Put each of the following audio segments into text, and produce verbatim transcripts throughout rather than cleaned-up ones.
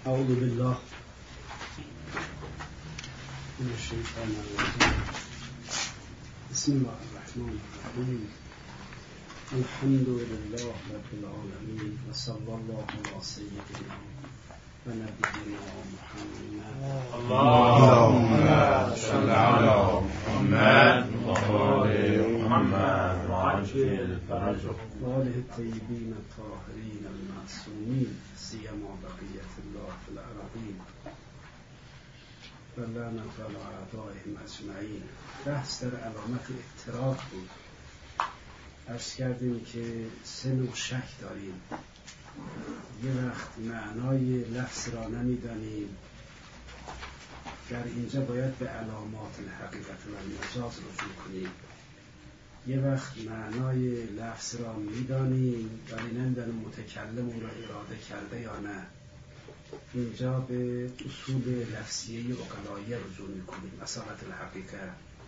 اعوذ بالله من الشیطان الرجیم. بسم الله الرحمن الرحیم. الحمد لله رب العالمین و صلی الله علی سیدنا و نبینا محمد. اللهم صل علی محمد و آل محمد و عجل فرجه و آله الطیبین الطاهرین المعصومین سیما بقیة الله فی الارضین و لعنة علی اعدائهم اجمعین. بحث در علامت اضطراب بود. عرض کردیم که سه نوع شک داریم. یه وقت معنای لفظ را نمیدانیم، در اینجا باید به علامات الحقیقت و المجاز رجوع کنیم. یه وقت معنای لفظ را میدانیم ولی نمیدانیم متکلم اون را اراده کرده یا نه، اینجا به اصول لفظیه عقلاییه رجوع میکنیم، اصالت الحقیقه.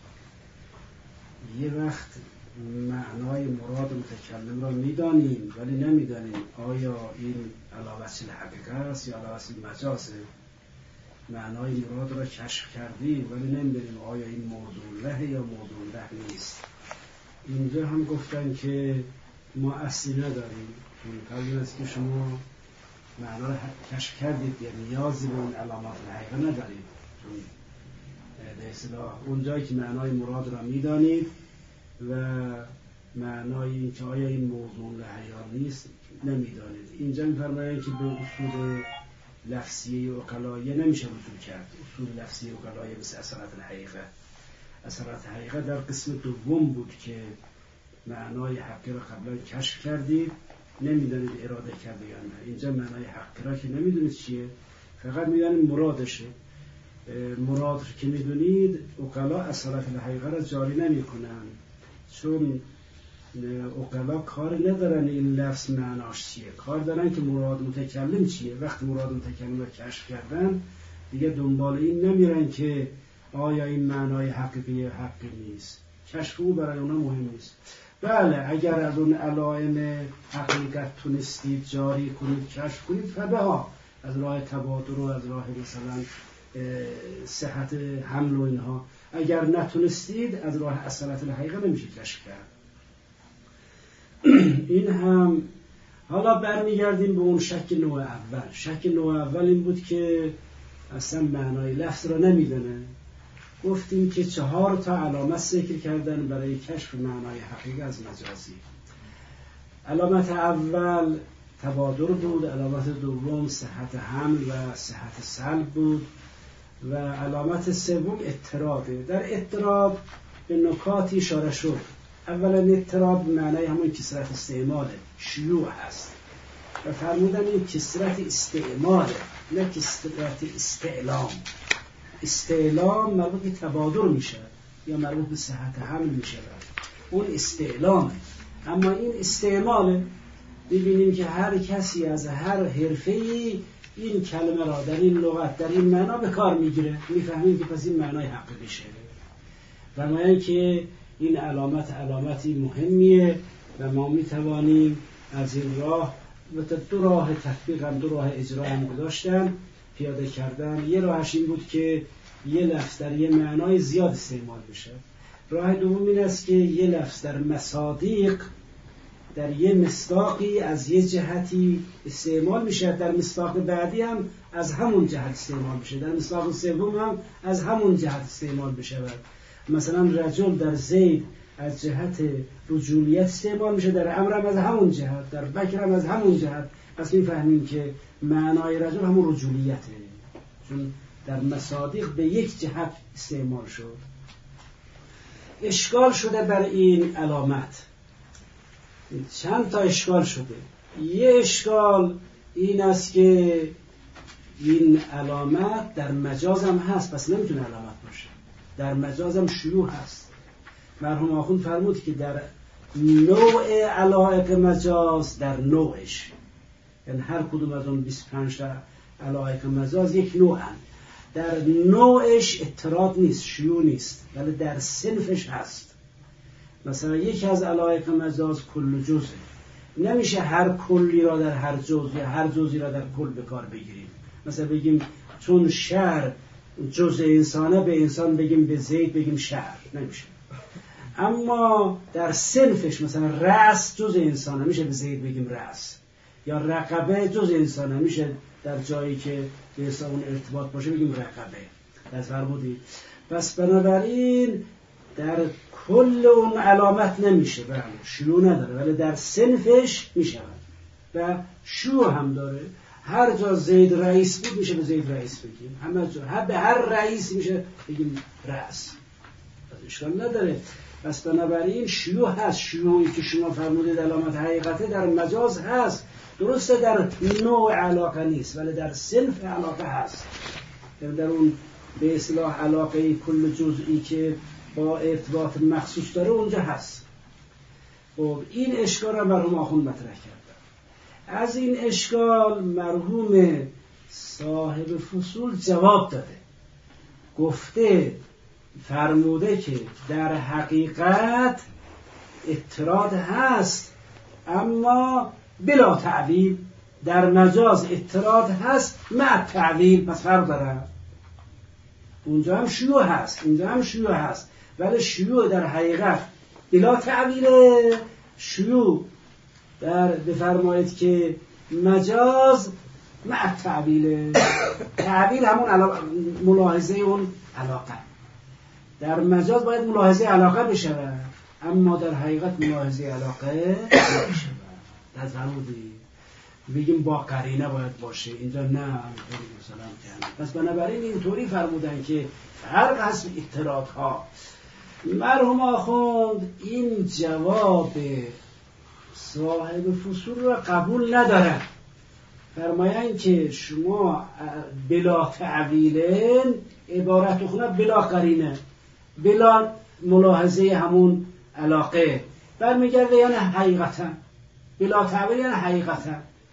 یه وقت معنای مراد متکلم را میدانیم ولی نمیدانیم آیا این علاوه الحقیقه است یا علاوه المجازه. معنای مراد را کشف کردیم ولی نمیدانیم آیا این موضوع له یا موضوع له نیست. اینجا هم گفتن که ما اصلی نداریم، منتظر است که شما معنا را کشف کردید، یعنی نیازی به اون علامات الحقیقه ندارید. چون به اصطلاح اونجایی که معنای مراد را میدانید و معنای این که آیا این موضوع له یا نیست نمیدانید. اینجا می‌فرمایند که به اصول لفظیه و عقلاییه نمیشه رجوع کرد. اصول لفظیه و عقلاییه مثل اصالت الحقیقه. اصالت الحقیقه در قسم دوم بود که معنای حقی را قبلا کشف کردید، نمیدانید اراده کرده یا نه. اینجا معنای حقی را که نمیدونید چیه، فقط میدونید مرادشه. مراد که میدونید عقلا اصالت الحقیقه را جاری نمی کنن، چون عقلا کار ندارن این لفظ معناش چیه، کار دارن که مراد متکلم چیه. وقتی مراد متکلم را کشف کردن دیگه دنبال این نمیرن که آیا این معنای حقیقی یا حقی نیست. کشف او برای اونا مهم نیست. بله اگر از اون علائم حقیقت تونستید جاری کنید، کشف کنید، فبها، از راه تبادر و از راه مثلا صحت حمل و اینها. اگر نتونستید از راه اصالت الحقیقه نمیشه کشف کرد. این هم حالا برمیگردیم به اون شک نوع اول. شک نوع اول این بود که اصلا معنای لفظ را نمیدونه. گفتیم که چهار تا علامت ذکر کردن برای کشف معنای حقیقی از مجازی. علامت اول تبادر بود، علامت دوم صحت حمل و صحت سلب بود و علامت سوم اضطرابه. در اضطراب به نکاتی اشاره شد. اولا اضطراب معنای همون کثرت استعماله، شیوع هست و فرمودن این کثرت استعماله نه کثرت استعلام. استعلام مربوط به تبادر میشه یا مربوط به صحت حمل میشه، اون استعلامه. اما این استعماله. ببینیم که هر کسی از هر حرفه‌ای این کلمه را در این لغت در این معنا به کار میگیره، میفهمیم که پس این معنای حقیقی شه. و ما که این علامت علامتی مهمیه و ما میتوانیم از این راه و دو راه تطبیق هم دو راه اجرا هم گذاشتن پیاده کردن. یه راهش این بود که یه لفظ در یه معنای زیاد استعمال بشه. راه دوم این است که یه لفظ در مصادیق در یه مصداقی از یه جهتی استعمال میشه، در مصداق بعدی هم از همون جهت استعمال بشه، در مصداق سوم هم از همون جهت استعمال بشه. مثلا رجل در زید از جهت رجولیت استعمال میشه، در امر هم از همون جهت، در بکر هم از همون جهت. پس میفهمیم که معنای رجل همون رجولیته، چون در مصادیق به یک جهت استعمال شد. اشکال شده بر این علامت، چند تا اشکال شده. یه اشکال این است که این علامت در مجاز هم هست، پس نمیتونه علامت باشه. در مجاز هم شیوع هست. مرحوم آخوند فرمود که در نوع علایق مجاز، در نوعش، یعنی هر کدوم از اون بیست و پنج تا علایق مجاز یک نوعن، در نوعش اضطراب نیست، شیوع نیست، ولی در صنفش هست. مثلا یکی از علایق مجاز کل جزء، نمیشه هر کلی را در هر جزء یا هر جزئی را در کل به کار بگیریم. مثلا بگیم چون شهر جزء انسانه به انسان بگیم به زید بگیم شهر، نمیشه. اما در صنفش مثلا رأس جزء انسانه، میشه به زید بگیم رأس، یا رقبه جزء انسانه، میشه در جایی که به حساب اون ارتباط باشه بگیم رقبه. از فرمودید. پس بنابراین در کل اون علامت نمیشه، بله شیوع نداره، ولی در صنفش میشه و شیوع هم داره. هر جا زید رئیس بود میشه به زید رئیس بگیم، همه جا هر به هر رئیس میشه بگیم رئیس، اشکال نداره. پس بنابراین شیوع هست. شیوعی که شما فرمودید علامت حقیقته در مجاز هست، درسته در نوع علاقه نیست ولی در صنف علاقه هست، در اون به اصطلاح علاقه کل جزئی که با ارتباط مخصوص داره اونجا هست. خب این اشکال را مرحوم آخوند مطرح کردن. از این اشکال مرحوم صاحب فصول جواب داده، گفته فرموده که در حقیقت اطراد هست اما بلا تعویل، در مجاز اطراد هست مع تعویل، پس فرق داره. اونجا هم شیوع هست، اینجا هم شیوع هست، ولی شیوع در حقیقت بلا تعویله، شیوع در بفرمایید که مجاز مع تعویله. تعویل همون علا... ملاحظه اون علاقه. در مجاز باید ملاحظه علاقه بشه، اما در حقیقت ملاحظه علاقه نمیشه. در فرمودی بگیم با قرینه باید باشه، اینجا نه اینطوری مثلا کنه. پس بنابراین اینطوری فرمودن که فرق هست اطرادها. مرحوم آخوند این جواب صاحب فصول را قبول ندارن، فرمایند که شما بلا تعویلن عبارت خونه بلا قرینه، بلا ملاحظه همون علاقه برمیگرده، یعنی حقیقتا بلا تعویل یعنی حقیقتا.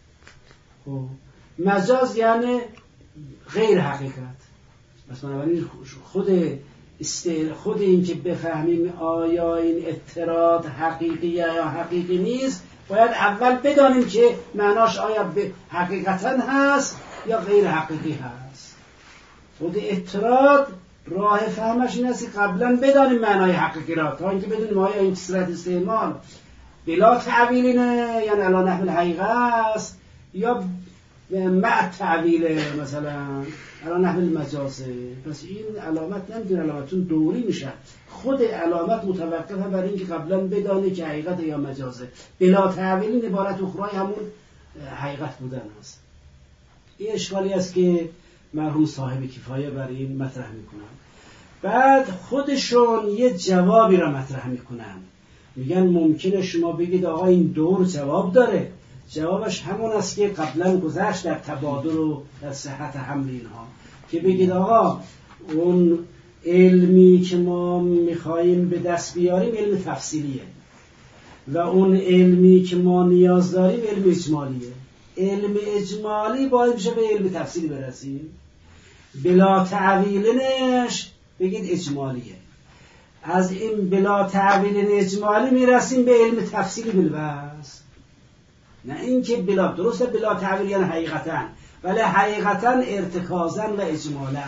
خب مجاز یعنی غیر حقیقت. پس بنابراین خود استیل خود این که بفهمیم آیا این اطراد حقیقی یا حقیقی نیست، باید اول بدانیم که معناش آیا حقیقتا هست یا غیر حقیقی هست. خود اطراد راه فهمش این است که قبلا بدانیم معنای حقیقی را، تا اینکه بدونیم آیا این صورت استعمال بلا تعویلینه یعنی علی نحو الحقیقه است یا مع تعویل مثلا علی نحو المجازه. پس این علامت نمیتونه علامتون دوری میشه، خود علامت متوقفه بر اینکه قبلا بدانه که حقیقت یا مجازه. بلا تعویل عبارت اخرای همون حقیقت بودن است. این اشکالی است که مرحوم صاحب کفایه بر این مطرح میکنن. بعد خودشون یه جوابی را مطرح میکنن، میگن ممکنه شما بگید آقا این دور جواب داره. جوابش همون است که قبلا گذشت در تبادل و در صحت حمل اینها، که بگید آقا اون علمی که ما میخواییم به دست بیاریم علم تفصیلیه و اون علمی که ما نیاز داریم علم اجمالیه. علم اجمالی باید بشه به علم تفصیلی برسیم، بلا تعویلنش بگید اجمالیه. از این بلا تعویلن اجمالی میرسیم به علم تفصیلی بالبس، نه اینکه بلا درسته بلا تعویل یعنی حقیقتا، ولی حقیقتا ارتکازا و اجمالا.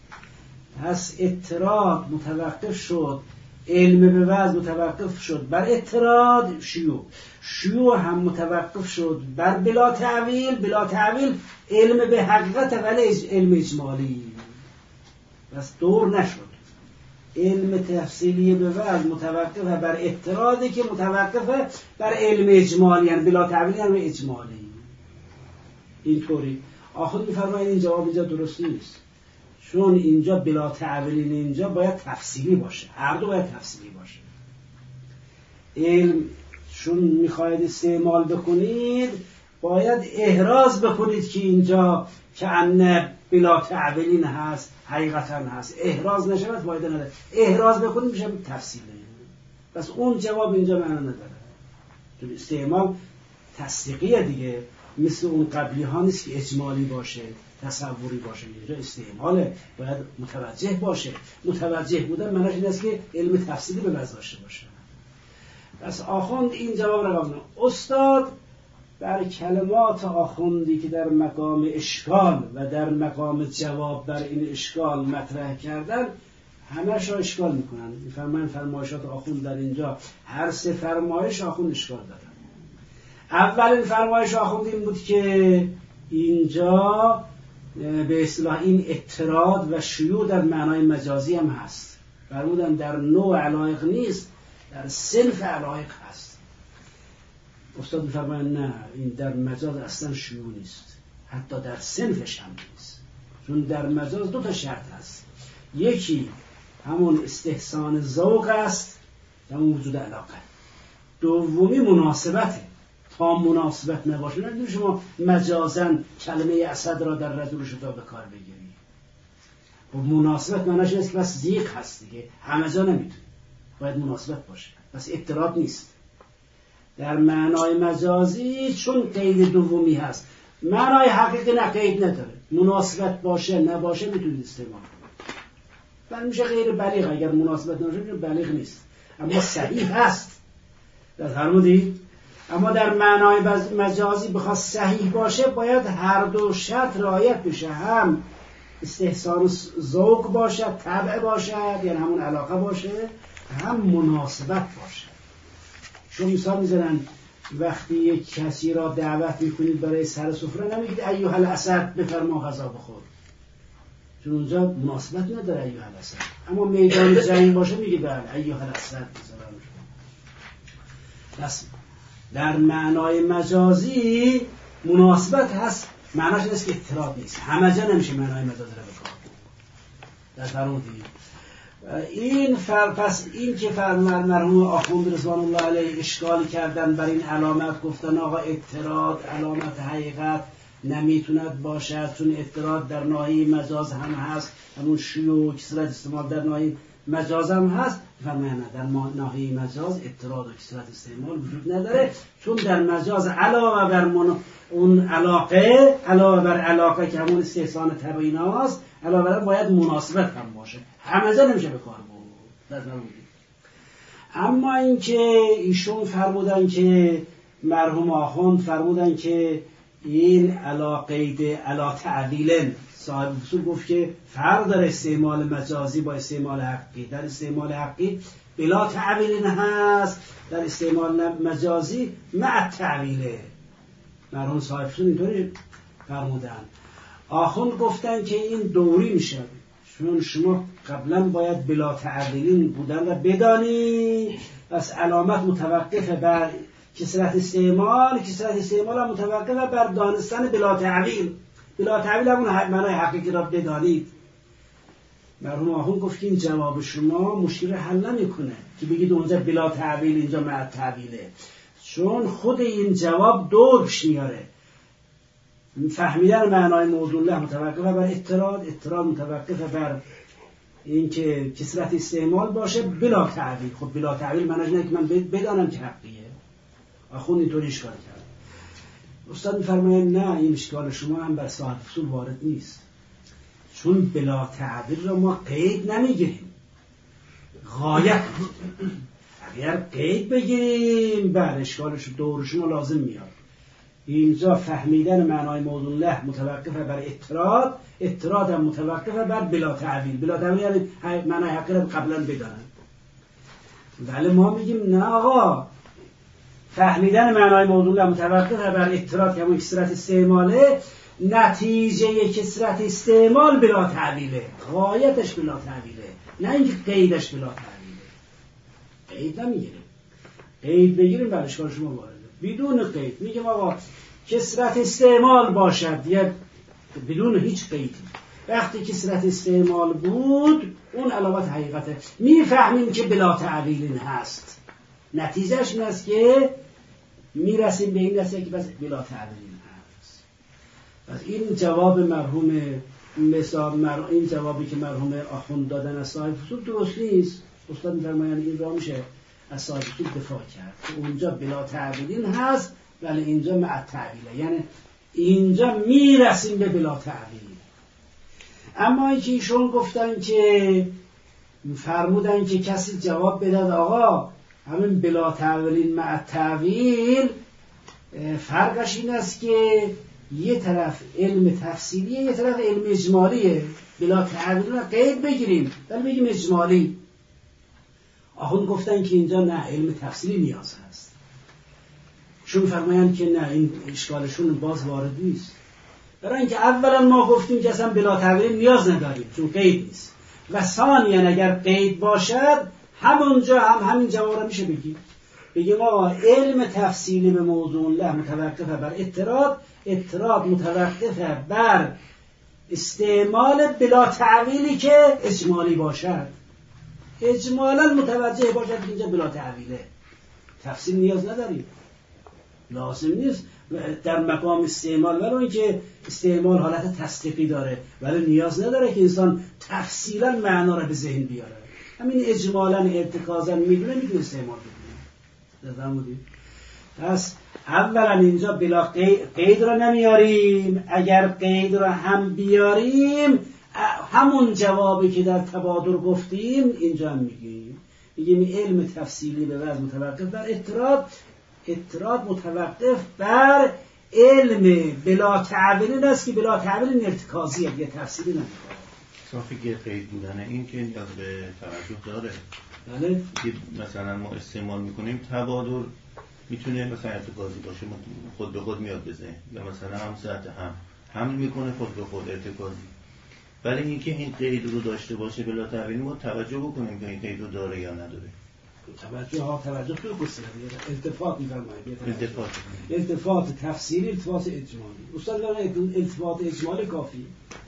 پس اطراد متوقف شد، علم به وضع متوقف شد بر اطراد شیوع، شیوع هم متوقف شد بر بلا تعویل، بلا تعویل علم به حقیقت ولی علم اجمالی. پس دور نشد. علم تفصیلی به وضع متوقف بر اطرادی که متوقف بر علم اجمالی، یعنی بلا تعویل یعنی اجمالی. اینطوری آخر می‌فرمایید این جواب اینجا درست نیست، چون اینجا بلا تعویل اینجا باید تفصیلی باشه، هر دو باید تفصیلی باشه. علم چون میخواید استعمال بکنید باید احراز بکنید که اینجا که ان بلا تعویلین هست حقیقتا هست، احراز نشود باید نداره، احراز بکنید میشه تفصیلی. پس اون جواب اینجا معنا نداره، چون استعمال تصدیقیه دیگه، مثل اون قبلی ها نیست که اجمالی باشه تصوری باشه. اینجا استعماله، باید متوجه باشه. متوجه بودن معنیش این است که علم تفصیلی به وضع داشته باشه. پس آخوند این جواب را قبول. استاد بر کلمات آخوندی که در مقام اشکال و در مقام جواب بر این اشکال مطرح کردن همش را اشکال میکنن. میفرمایند فرمایشات آخوند در اینجا هر سه فرمایش آخوند اشکال دادن. اولین فرمایش آخوند این بود که اینجا به اصطلاح این اضطراد و شیوع در معنای مجازی هم هست. فرمودن در نوع علایق نیست، در صنف علایق هست. استاد می‌فرمایند نه، این در مجاز اصلا شیوع نیست، حتی در صنفش هم نیست. چون در مجاز دو تا شرط هست، یکی همون استحسان ذوق است، همون وجود علاقه. دومی مناسبته. تا مناسبت نباشه نمیدونی شما مجازن کلمه اسد را در رجل شتا به کار بگیری. و مناسبت معناش نیست که بس زیق هست دیگه، همه جا نمیتونی، باید مناسبت باشه، بس اضطراد نیست. در معنای مجازی چون قید دومی هست، معنای حقیقی نه قید نداره، مناسبت باشه نباشه میتونید استعمال کنید. ولی میشه غیر بلیغ، اگر مناسبت نباشه میشه بلیغ نیست، اما صحیح هست. در فرمودید اما در معنای مجازی بخواد صحیح باشه باید هر دو شرط رعایت بشه، هم استحسان ذوق باشد، طبع باشد یعنی همون علاقه باشه، هم مناسبت باشه. چون مثال میزنن وقتی یک کسی را دعوت میکنید برای سر سفره نمیگید ایها الاسد بفرما غذا بخور، چون اونجا مناسبت نداره ایها الاسد. اما میدان جنگ باشه میگید بله ایها الاسد بس. در معنای مجازی مناسبت هست، معناش نیست که اضطراد نیست، همه جا نمیشه معنای مجازی را بکار در فرمودید. این فر پس این که فرمان مرحوم آخوند رضوان الله علیه اشکال کردن بر این علامت، گفتن آقا اضطراد علامت حقیقت نمیتوند باشد، چون اضطراد در ناحیه مجاز هم هست، همون شیوع و کثرت استعمال در ناحیه مجاز هم هست. فرمان در ناحیه مجاز اضطراد و کثرت استعمال وجود نداره، چون در مجاز علاوه بر من... اون علاقه علاوه بر علاقه که همون استحسان طبعی هست، علاوه بر باید مناسبت هم باشه، همه جا نمیشه به کار برد. اما اینکه ایشون فرمودن که مرحوم آخوند فرمودن که این علاقه علا تعویلن، صاحب اصول گفت که فرق داره استعمال مجازی با استعمال حقی. در استعمال حقی بلا تعویلن هست، در استعمال مجازی مع تعویله. مرحوم صاحب اصول اینطوری فرمودن. آخوند گفتن که این دوری میشه، چون شما قبلا باید بلا تعویلین بودن و بدانی، پس علامت متوقف بر کثرت استعمال، کثرت استعمال هم متوقف بر دانستن بلا تعویل. بلا تعویل همون معنای حقیقی را بدانید. مرحوم آخوند گفت که این جواب شما مشکل حل نمیکنه که بگید اونجا بلا تعویل اینجا مع تعویله، چون خود این جواب دور پیش میاره. فهمیدن معنای موضوع الله متوقف بر اضطراد، اضطراد متوقف بر اینکه کثرت استعمال باشه بلا تعویل. خب بلا تعویل معنیش نه که من بدانم که حقیه. آخوند اینطوری اشکال کرد. استاد میفرماید نه، این اشکال شما هم بر صاحب اصول وارد نیست، چون بلا تعویل را ما قید نمیگیریم، غایت میگیریم. اگر قید بگیریم بر اشکالش دورشون لازم میاد. اینجا فهمیدن معنای موضوع الله متوقف بر اضطراد، اضطراد هم متوقف بر بلا تعویل. بلا تعویل یعنی معنای حقیقی را قبلا بدانن. ولی ما میگیم نه آقا، فهمیدن معنای موضوع الله متوقف بر اضطراد که همون کثرت استعماله، نتیجه کثرت استعمال بلا تعویله، غایتش بلا تعویله، نه اینکه قیدش بلا تعویله. قید نمیگیریم، قید بگیریم بر اشکال شما وارده. بدون قید میگم آقا کثرت استعمال باشد یا بدون هیچ قیدی. وقتی کثرت استعمال بود اون علامت حقیقته، میفهمیم که بلا تعویل هست. نتیجهش این است که میرسیم به این نتیجه که بس بلا تعویل هست. پس این جواب مرحوم مثال مر... این جوابی که مرحوم آخوند دادن از صاحب اصول درست نیست. استاد می‌فرمایند این را میشه از صاحب اصول دفاع کرد که اونجا بلا تعویل هست ولی اینجا مع تعویله، یعنی اینجا میرسیم به بلا تعویل. اما اینکه ایشون گفتن که فرمودن که کسی جواب بدهد آقا همین بلا تعویل مع تعویل فرقش این است که یه طرف علم تفصیلیه، یه طرف علم اجمالیه. بلا تعبیر رو قید بگیریم ولی بگیم اجمالی. آخوند گفتن که اینجا نه، علم تفصیلی نیاز هست. چون فرمایند که نه، این اشکالشون باز وارد نیست. برای اینکه اولا ما گفتیم که اصلا بلا تعبیر نیاز نداریم چون قید نیست، و ثانیا اگر قید باشد همونجا هم همین جواب رو میشه بگیم. بگیم آقا علم تفصیلی به موضوع الله متوقف بر اضطراد، اضطراد متوقف بر استعمال بلا تعویلی که اجمالی باشد. اجمالا متوجه باشد که اینجا بلا تعویله، تفصیل نیاز نداریم، لازم نیست در مقام استعمال. ولی اینکه استعمال حالت تصدیقی داره ولی نیاز نداره که انسان تفصیلا معنا را به ذهن بیاره. همین اجمالا ارتکازا میدونه میتونه استعمال بکنه. نفهمودید؟ پس اولا اینجا بلا قید را نمیاریم. اگر قید را هم بیاریم همون جوابی که در تبادر گفتیم اینجا هم میگیم. میگیم علم تفصیلی به وضع متوقف بر اضطراد، اضطراد متوقف بر علم بلا تعبیری است که بلا تعبیری ارتکازیه، یه تفصیلی نمیخواد. صافی که قید بودن این که نیاز به توجه داره. بله. که مثلا ما استعمال میکنیم تبادر میتونه مثلا ارتکازی باشه، خود به خود میاد بزنه، یا مثلا هم ساعت هم حمل میکنه خود به خود ارتکازی. ولی اینکه این قید رو داشته باشه بلا تعبیری ما توجه بکنیم که این قید رو داره یا نداره. توجه ها توجه تو گستره التفات می‌فرمایید. التفات التفات تفسیری، التفات اجمالی. استاد دارن التفات اجمالی کافی.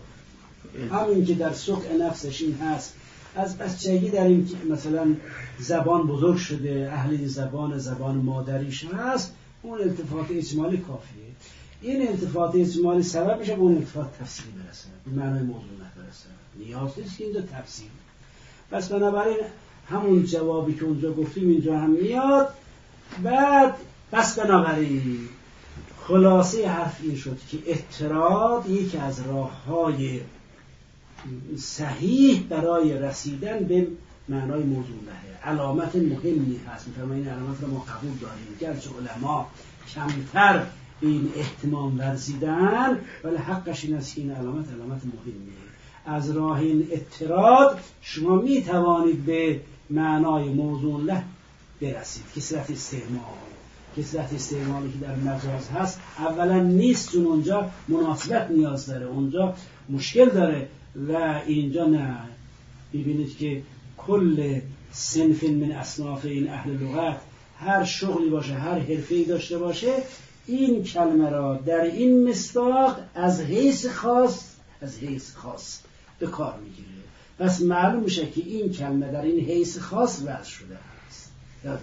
همین که در سوق نفسش این هست، از بچگی در این مثلا زبان بزرگ شده، اهل زبان زبان مادریش هست، اون التفات اجمالی کافیه. این التفات اجمالی سبب میشه به اون التفات تفسیری برسه، به معنای موضوع برسه. نیاز نیست که اینجا تفسیر. پس بنابراین همون جوابی که اونجا گفتیم اینجا هم میاد. بعد پس بنابراین خلاصه حرف این شد که اضطراد یکی از راه‌های صحیح برای رسیدن به معنای موضوع لهه. علامت مهمی هست. مثلا این علامت رو ما قبول داریم، گرچه علما کمتر این اهتمام ورزیدن ولی حقش این است که این علامت علامت مهمیه. از راه این اضطراد شما می توانید به معنای موضوع له برسید. کثرت استعمال، کثرت استعمالی که در مجاز هست اولا نیست، چون اونجا مناسبت نیاز داره، اونجا مشکل داره، و اینجا نه. ببینید که کل صنف من اصناف این اهل لغت هر شغلی باشه، هر حرفه‌ای داشته باشه، این کلمه را در این مصداق از حیث خاص از حیث خاص به کار میگیره. پس معلوم میشه که این کلمه در این حیث خاص وضع شده است.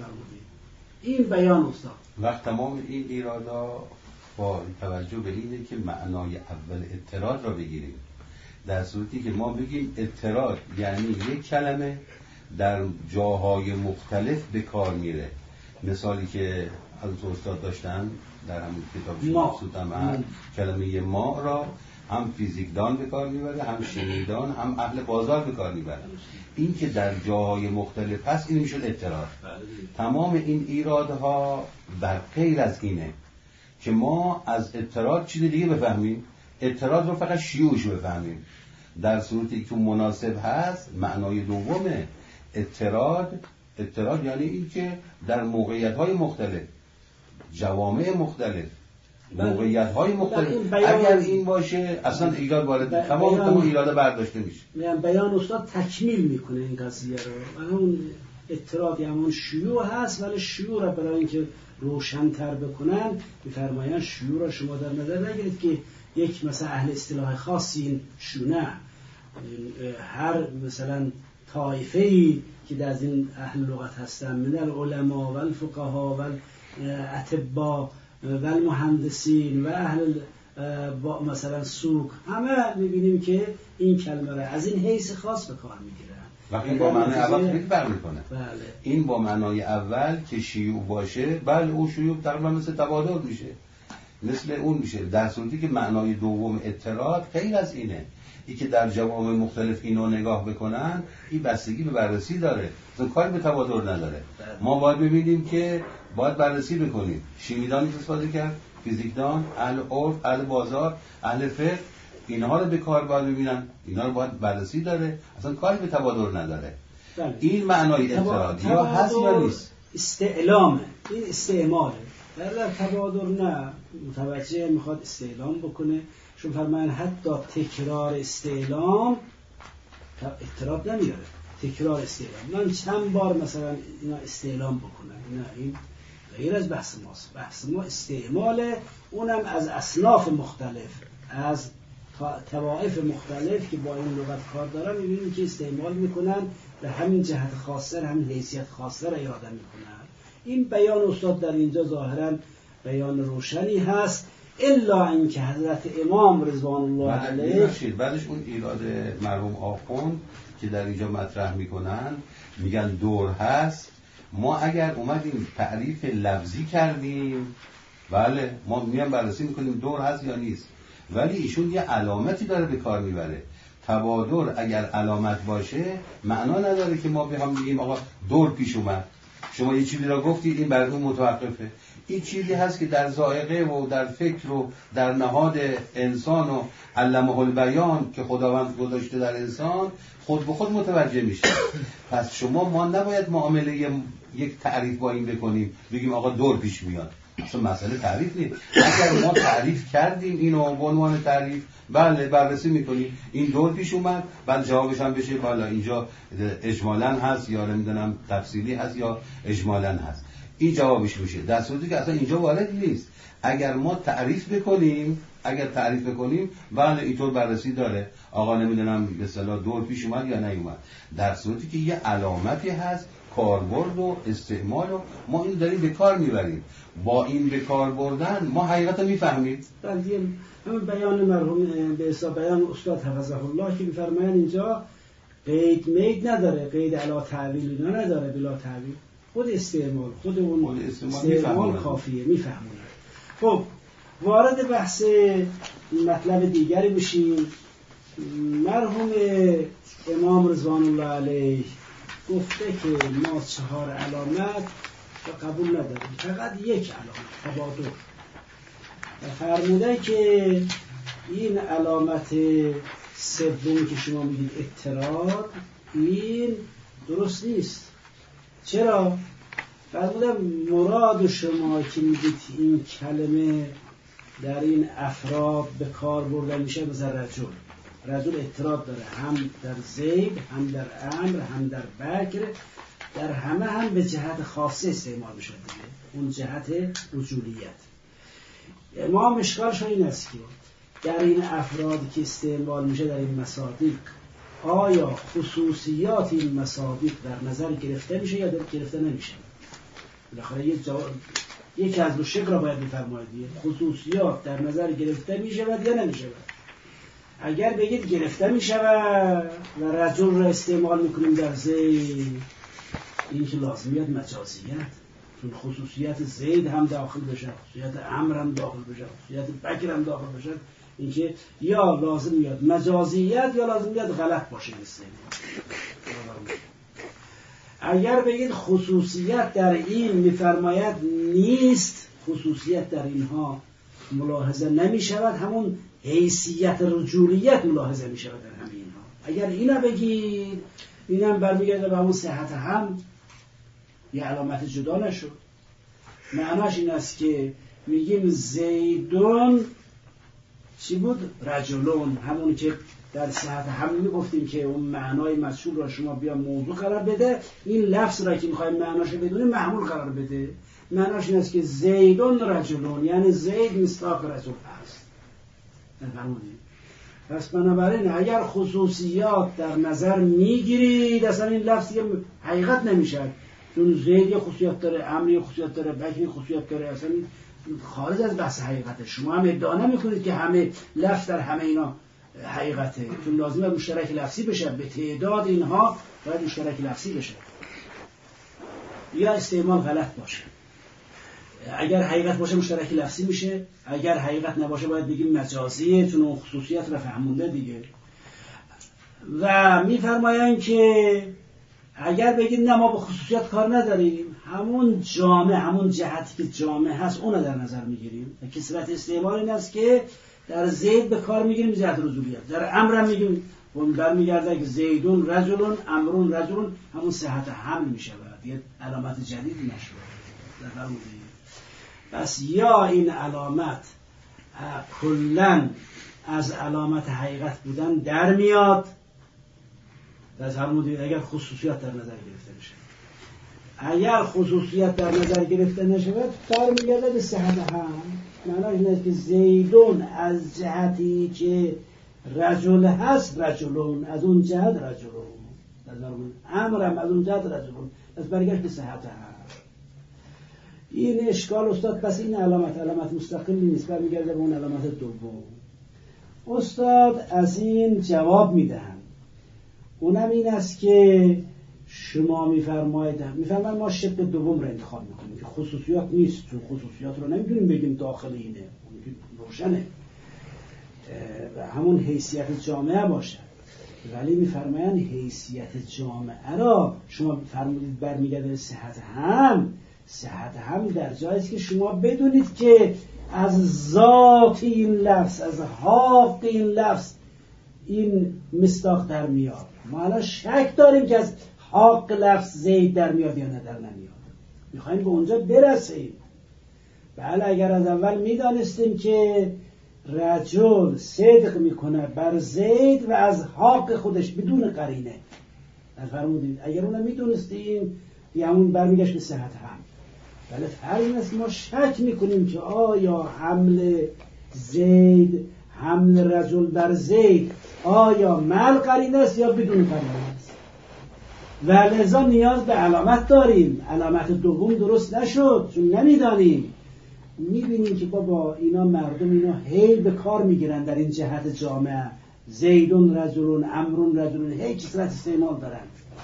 این بیان استاد. وقت تمام این ایرادا با توجه به اینه که معنای اول اضطراد را بگیریم، در صورتی که ما بگیم اضطراد یعنی یک کلمه در جاهای مختلف به کار میره. مثالی که از استاد داشتن در همون کتاب شناسوت هم کلمه ما را هم فیزیکدان به کار میبره، هم شنیدان، هم اهل بازار به کار میبره. این که در جاهای مختلف هست این میشه اضطراد. تمام این ایرادها بر غیر از اینه که ما از اضطراد چیز دیگه بفهمیم، اضطراد رو فقط شیوعش بفهمیم. در صورتی که مناسب هست معنای دومه اضطراد. اضطراد یعنی این که در موقعیت‌های مختلف، جوامع مختلف، موقعیت‌های مختلف اگر این باشه اصلا ایراد وارد تمام تمام ایرادا برداشته میشه. میگم بیان استاد تکمیل میکنه این قضیه رو. اون اضطراد همون شیوع هست، ولی شیوع را برای اینکه روشن‌تر بکنن می‌فرمایند شیوع را شما در نظر نگیرید که یک مثلا اهل اصطلاح خاصی این شیوع نه. هر مثلا طایفه‌ای که در این اهل لغت هستن، من العلماء و الفقها و الاطباء و المهندسین و اهل مثلا سوق، همه می‌بینیم که این کلمه را از این حیث خاص به کار می‌گیرن. وقتی این با معنای اول خیلی فرق می‌کنه. بله. این با معنای اول که شیوع باشه، بله اون شیوع تقریبا مثل تبادل میشه، مثل اون میشه. در صورتی که معنای دوم اضطراد غیر از اینه، ای که در جوامع مختلف اینو نگاه بکنن، این بستگی به بررسی داره، اصلا کاری به تبادر نداره. ما باید ببینیم که باید بررسی بکنیم. شیمیدان استفاده کرد، فیزیکدان، اهل عرف، اهل بازار، اهل فقه، اینها رو به کار باید ببینن، اینا رو باید بررسی داره، اصلا کاری به تبادر نداره. بله. این معنای اعتراض یا هست یا نیست؟ استعلامه، این استعماله. در, در تبادر نه، متوجه میخواد استعلام بکنه، چون فرمان حتی تکرار استعلام اعتراض نمیاره. تکرار استعلام، من چند بار مثلا اینا استعلام بکنم، نه این غیر از بحث ماست. بحث ما استعماله، اونم از اصناف مختلف، از طوائف مختلف که با این لغت کار دارن، میبینیم که استعمال میکنن به همین جهت خاصه، همین حیثیت خاصه را اراده میکنن. این بیان استاد در اینجا ظاهرا بیان روشنی هست، الا اینکه حضرت امام رضوان الله علیه بعدش اون ایراد مرحوم آخوند که در اینجا مطرح میکنن، میگن دور هست. ما اگر اومدیم تعریف لفظی کردیم، بله ما میام بررسی میکنیم دور هست یا نیست، ولی ایشون یه علامتی داره به کار میبره. تبادر اگر علامت باشه معنا نداره که ما بخوام بگیم آقا دور پیش اومد. شما یه چیزی را گفتید این براتون متوقفه. این چیزی هست که در ذائقه و در فکر و در نهاد انسان و علمه البیان که خداوند گذاشته در انسان خود به خود متوجه میشه. پس شما ما نباید معامله یک تعریف با این بکنیم، بگیم آقا دور پیش میاد. اصلا مسئله تعریف نیست. اگر ما تعریف کردیم اینو به عنوان تعریف، بله بررسی میکنیم این دور پیش اومد، بعد جوابش هم بشه بالا اینجا اجمالاً هست یا نمیدونم تفصیلی هست یا اجمالاً هست، این جوابش میشه، در صورتی که اصلا اینجا وارد نیست. اگر ما تعریف بکنیم اگر تعریف بکنیم بله اینطور بررسی داره، آقا نمیدونم به اصطلاح دور پیش اومد یا نیومد، در صورتی که یه علامتی هست، کاربرد و استعمال و ما این داریم به کار میبریم. با این به کار بردن ما حقیقت رو میفهمیم. بله همون بیان مرحوم به حساب بیان استاد حفظه الله که میفرماین اینجا قید مید نداره، قید علا تعویل اینا نداره، بلا تعویل، خود استعمال خود اون خود استعمال, استعمال کافیه، میفهمونه. خب وارد بحث مطلب دیگری بشیم. مرحوم امام رضوان الله علیه گفته که ما چهار علامت رو قبول نداریم، فقط یک علامت تبادر. و فرموده که این علامت سومی که شما میگید اضطراد، این درست نیست. چرا؟ فرموده مراد شما که میگید این کلمه در این افراد به کار برده میشه، مثل رجل رجل اضطراد داره، هم در زید، هم در امر، هم در بکر، در همه هم به جهت خاصه استعمال میشه دیگه، اون جهت رجولیت. امام اشکالش این است که در این افرادی که استعمال میشه در این مصادیق، آیا خصوصیات این مصادیق در نظر گرفته میشه یا گرفته نمیشه؟ بالاخره یک جواب یکی از دو شکل را باید بفرمایید، خصوصیات در نظر گرفته میشه یا نمیشه. اگر بگید گرفته میشه و رجل را استعمال میکنیم در زید، این که لازمیت مجازیت، چون خصوصیت زید هم داخل بشه، خصوصیت امر هم داخل بشه، خصوصیت بکر هم داخل بشه، این که یا لازم میاد مجازیت یا لازم میاد غلط باشه. اگر بگید خصوصیت در این میفرماید نیست، خصوصیت در اینها ملاحظه نمی شود، همون حیثیت رجولیت ملاحظه می شود در همین اینها. اگر اینا بگید، اینم برمیگرده به همون صحت هم، یه علامت جدا نشد. معناش این است که میگیم زیدون چی بود؟ رجلون، همون که در صحت هم میگفتیم که اون معنای مجهول را شما بیا موضوع قرار بده، این لفظ را که میخوایم معناش بدونه معمول قرار بده. معناش این است که زیدون رجلون، یعنی زید مصداق رجل هست. نفهمونید؟ پس بنابراین اگر خصوصیات در نظر میگیرید، اصلا این لفظ دیگه حقیقت نمیشه، چون زید یه خصوصیت داره، امر یه خصوصیت داره، بکر یه خصوصیت داره، اصلا خارج از بحث حقیقته. شما هم ادعا نمیکنید که همه لفظ در همه اینا حقیقته، چون لازمه مشترک لفظی بشه، به تعداد اینها باید مشترک لفظی بشه یا استعمال غلط باشه. اگر حقیقت باشه مشترک لفظی میشه، اگر حقیقت نباشه باید بگیم مجازیه، چون اون خصوصیت رو فهمونده دیگه. و میفرمایند که اگر بگید نه ما به خصوصیات کار نداریم، همون جامع، همون جهتی که جامع هست اون رو در نظر میگیریم. کثرت استعمال این است که در زید به کار میگیریم جهت رجولیت، در امر هم میگیم اون برمیگرده که زیدون رجلون امرون رجلون، همون صحت حمل میشه و یه علامت جدیدی نشه. پس یا این علامت کلاً از علامت حقیقت بودن در میاد، در فرمودید اگر خصوصیات در نظر گرفته نشه. اگر خصوصیت در نظر گرفته نشه برمیگرده به صحت هم. معناش اینه که زیدون از جهتی که رجل هست رجلون، از اون جهت رجلون، امرم از اون جهت رجلون، پس برگشت به صحت هم. این اشکال استاد، پس این علامت علامت مستقلی نیست، برمیگرده به اون علامت دوم. استاد از این جواب میدهند، اونم این است که شما میفرمایید میفرمایید ما شق دوم رو انتخاب میکنیم که خصوصیات نیست، چون خصوصیات رو نمیتونیم بگیم داخل اینه، روشنه همون حیثیت جامعه باشه، ولی میفرمایند حیثیت جامعه را شما فرمودید برمیگرده به صحت هم. صحت هم در جایی است که شما بدونید که از ذات این لفظ، از حق این لفظ این مصداق در میاد. ما الان شک داریم که از حق لفظ زید در میاد یا نه در نمیاد، میخوایم به اونجا برسیم. بله اگر از اول میدانستیم که رجل صدق میکنه بر زید و از حق خودش بدون قرینه، از فرمودید اگر اونم میدونستیم دیگه همون برمیگشت به صحت هم. بله فرض است ما شک میکنیم که آیا حمل زید، حمل رجل بر زید آیا مع قرینه است یا بدون قرینه است، و لذا نیاز به علامت داریم. علامت دوم درست نشد چون نمیدانیم. میبینیم که بابا اینا مردم اینا هی به کار میگیرن در این جهت جامعه، زیدون رجلون امرون رجلون، هی کثرت استعمال دارن.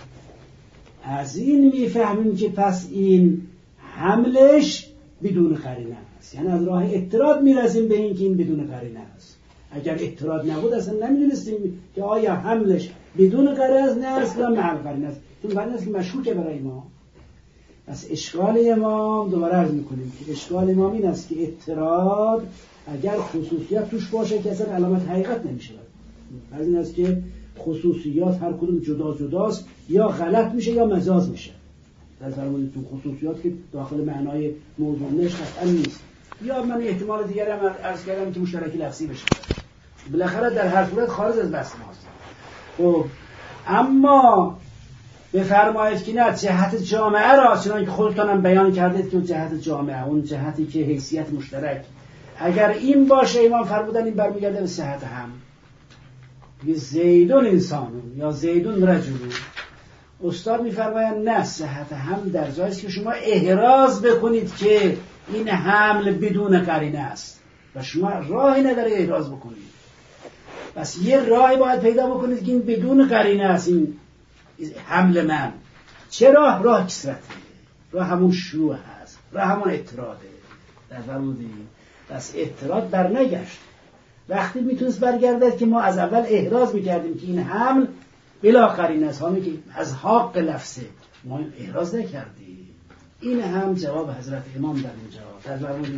از این میفهمیم که پس این حملش بدون قرینه است، یعنی از راه اعتراض میرسیم به این که این بدون قرینه است. اگر اعتراض نبود اصلا نمیدونستیم که آیا حملش بدون قرینه است یا مع قرینه است، چون قرینه است که مشکوکه برای ما. پس اشکال امام دوباره عرض میکنیم که اشکال امام این است که اعتراض اگر خصوصیات توش باشه که اصلا علامت حقیقت نمیشه. از این است که خصوصیات هر کدوم جدا جداست، یا غلط میشه یا مجاز میشه. در فرمودید تو خصوصیات که داخل معنای موضوع نش قطعا نیست، یا من احتمال دیگری هم عرض کردم که مشترکی لفظی بشه. بالاخره در هر صورت خارج از بحث ماست. خب اما بفرمایید که نه، جهت جامعه را چنانکه خودتان هم بیان کردید که جهت جامعه، اون جهتی که حیثیت مشترک، اگر این باشه امام فرمودن این برمیگرده به صحت هم. یه زیدون انسانون یا زیدون رجلون. استاد میفرمایند نه، صحت هم در جایی است که شما احراز بکنید که این حمل بدون قرینه است و شما راهی نداره احراز بکنید. پس یه راهی باید پیدا بکنید که این بدون قرینه است، این حمل من. چه راه؟ راه کثرته، راه همون شروع هست، راه همون اعتراضه. در فرمودید پس اعتراض برنگشت. وقتی میتونست برگردد که ما از اول احراز میکردیم که این حمل بلا قرینه است، همی که از حق لفظه، ما احراز نکردیم. این هم جواب حضرت امام در این جواب. در فرمودید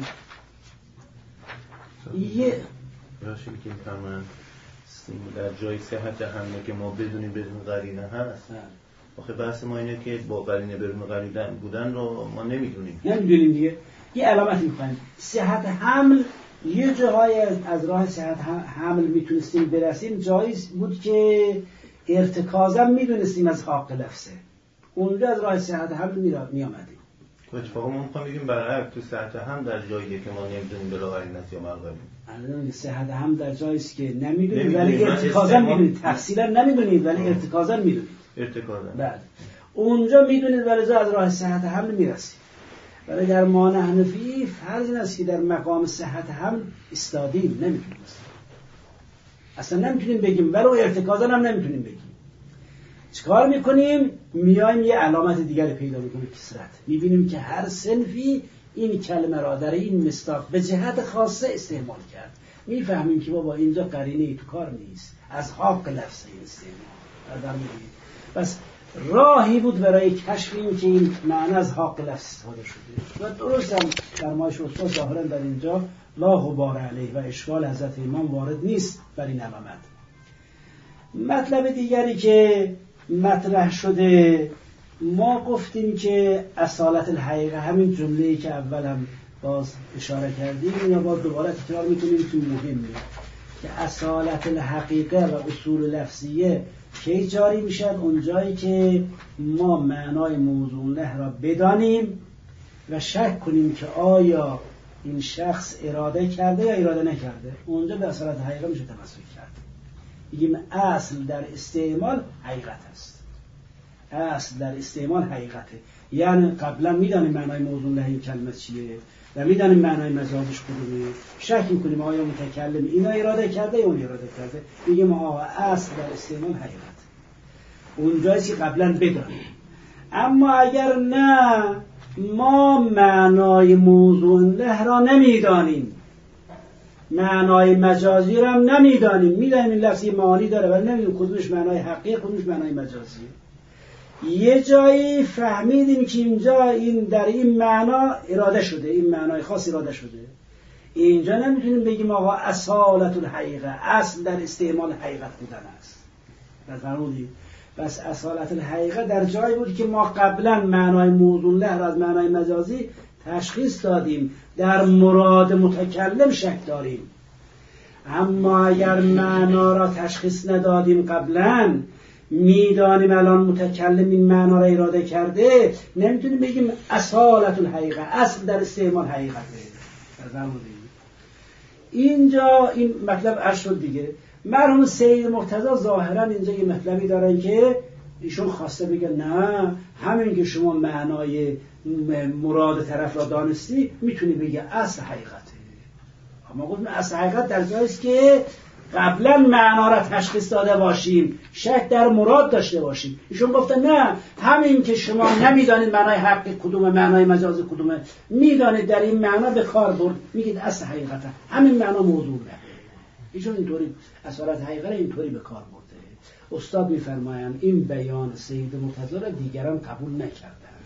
یه راشی که میفرمایند در جای صحت حمله که ما بدونیم بدون قرینه هست. آخه بحث ما اینه که با قرینه بدون قرینه بودن رو ما نمیدونیم. نمیدونیم دیگه. یه علامت میخوایم. صحت حمل یه جاهای از راه صحت حمل میتونستیم برسیم، جایی بود که ارتکازم میدونستیم از حق لفظه، اونجا از راه صحت حمل میامدیم. اتفاقا ما میخوام بگیم برعکس، تو صحت هم در جاییه که ما نمیدونیم بلا قرینه است یا مع قرینه. الان صحت هم در جایی است که نمیدونیم ولی ارتکازا میدونید، تفصیلا نمیدونید ولی ارتکازا میدونید. ارتکازا بعد اونجا میدونید ولی از راه صحت حمل میرسید. ولی در مان حنفی فرض این است که در مقام صحت حمل استادیم، نمیتونیم اصلا نمیتونیم بگیم، ولی ارتکازا هم نمیتونیم بگیم. چیکار میکنیم؟ میایم یه علامت دیگر پیدا میکنیم، کثرت. میبینیم که هر صنفی این کلمه را در این مصداق به جهت خاصه استعمال کرد میفهمیم که بابا اینجا قرینه تو کار نیست، از حق لفظ این استعمال. بس راهی بود برای کشف این که این معنی از حق لفظ استفاده شده و درست هم فرمایش استاد ظاهرا در اینجا لا غبار علیه و اشکال حضرت امام وارد نیست بر این علامت. مطلب دیگری که مطرح شده، ما گفتیم که اصالت الحقیقه، همین جمله‌ای که اول هم باز اشاره کردیم یا باز دوباره تکرار می‌کنیم که مهمه که اصالت الحقیقه و اصول لفظیه کی جاری میشن؟ اونجایی که ما معنای موضوع له را بدانیم و شک کنیم که آیا این شخص اراده کرده یا اراده نکرده، اونجا به اصالت حقیقه میشه تمسک کرد. بگیم اصل در استعمال حقیقت است، اصل در استعمال حقیقته، یعنی قبلا میدانیم معنای موضوع له این کلمه چیه و میدانیم معنای مجازش کدومه، شک میکنیم آیا متکلم اینا اراده کرده یا اون اراده کرده، بگیم آقا اصل در استعمال حقیقت، اونجایی که قبلا بدانیم. اما اگر نه ما معنای موضوع له را نمیدانیم، معنای مجازی را هم نمیدانیم، میدانیم این لفظی معانی داره ولی نمیدونیم کدومش معنای حقیقی کدومش معنای مجازیه. یه جایی فهمیدیم که اینجا این در این معنا اراده شده، این معنای خاص اراده شده، اینجا نمیتونیم بگیم آقا اصالت الحقیقه، اصل در استعمال حقیقت بودن است. بفرمودید بس اصالت الحقیقه در جایی بود که ما قبلا معنای موضوع له را از معنای مجازی تشخیص دادیم، در مراد متکلم شک داریم. اما اگر معنا را تشخیص ندادیم قبلا، میدانیم الان متکلم این معنا را اراده کرده، نمیتونیم بگیم اصالت الحقیقه، اصل در استعمال حقیقته. اینجا این مطلب عرض شد دیگه. مرحوم سید مرتضی ظاهرا اینجا یه مطلبی دارن که ایشون خواسته بگه نه، همین که شما معنای مراد طرف را دانستی میتونی بگه اصل حقیقته. اما گفتم اصل حقیقت در جایی است که قبلا معنا را تشخیص داده باشیم، شک در مراد داشته باشیم. ایشون گفتن نه، همین که شما نمیدانید معنای حق کدومه، معنای مجاز کدومه، میدانید در این معنا به کار برد، میگید اصل حقیقته، همین معنا موضوع نه. ایشون اینطوری اصالت حقیقت اینطوری به کار برده. استاد میفرمایند این بیان سید مرتضی را دیگران قبول نکردند.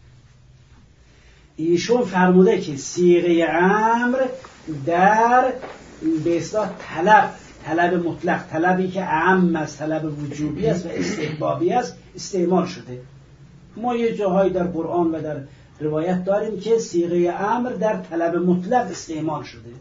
ایشون فرموده که صیغه امر در به اصطلاح طلب، طلب مطلق، طلبی که اعم از طلب وجوبی است و استحبابی است استعمال شده. ما یه جاهایی در قرآن و در روایت داریم که صیغه امر در طلب مطلق استعمال شده.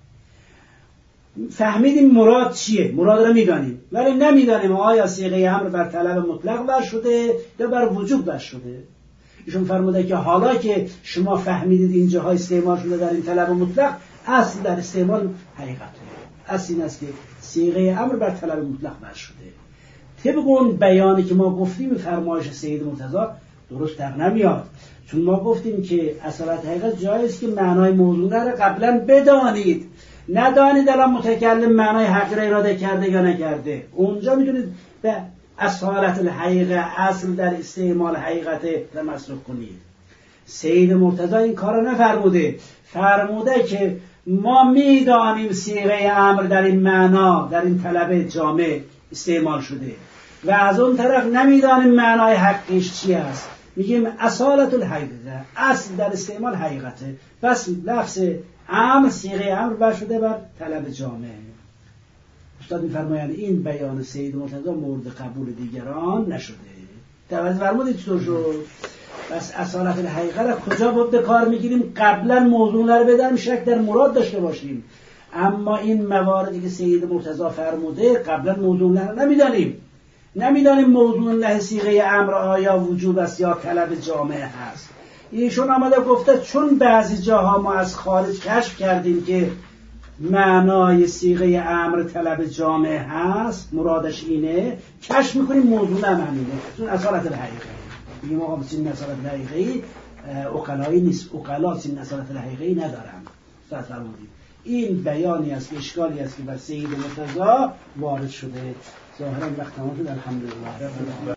فهمیدیم مراد چیه، مراد رو میدانیم ولی نمیدانیم آیا صیغه امر بر طلب مطلق بر شده یا بر وجوب بر شده. ایشون فرموده که حالا که شما فهمیدید این جاهای استعمال شده در این طلب مطلق، اصل در استعمال حقیقته. اصل این است که صیغه امر بر طلب مطلق بر شده. طبق اون بیانی که ما گفتیم فرمایش سید مرتضی درست در نمیاد، چون ما گفتیم که اصالت حقیقت جایست که معنای موضوع را قبلا بدانید، ندانید الان متکلم معنای حق را اراده کرده یا نکرده، اونجا میتونید به اصالت الحقیقه، اصل در استعمال حقیقت را مسلک کنید. سید مرتضی این کار را نفرموده، فرموده که ما میدانیم صیغه امر در این معنا، در این طلب جامع استعمال شده و از اون طرف نمیدانیم معنای حقیقش چی است، میگیم اصالت الحقیقه، اصل در استعمال حقیقته. پس لفظ امر، صیغه امر بر شده بر طلب جامع. استاد میفرمایند این بیان سید مرتضی مورد قبول دیگران نشده. توجه فرمودید چطور شد؟ بس اصالت الحقیقه را کجا بود به کار میگیریم؟ قبلا موضوع رو بدانیم، شک در مراد داشته باشیم. اما این مواردی که سید مرتضی فرموده قبلا موضوع رو نمیدانیم، نمیدانیم موضوع له صیغه امر آیا وجوب است یا طلب جامع هست. ایشون آمده گفته چون بعضی جاها ما از خارج کشف کردیم که معنای صیغه امر طلب جامع هست، مرادش اینه، کشف میکنیم موضوع همینه، چون اصالت الحقیقه میگیم آقا سین اصالت الحقیقی عقلایی نیست، عقلا سین اصالت الحقیقی ندارن. استاد فرمودید این بیانی است که اشکالی است که بر سید مرتضی وارد شده. ظاهرا وقت تمام شد. الحمدلله.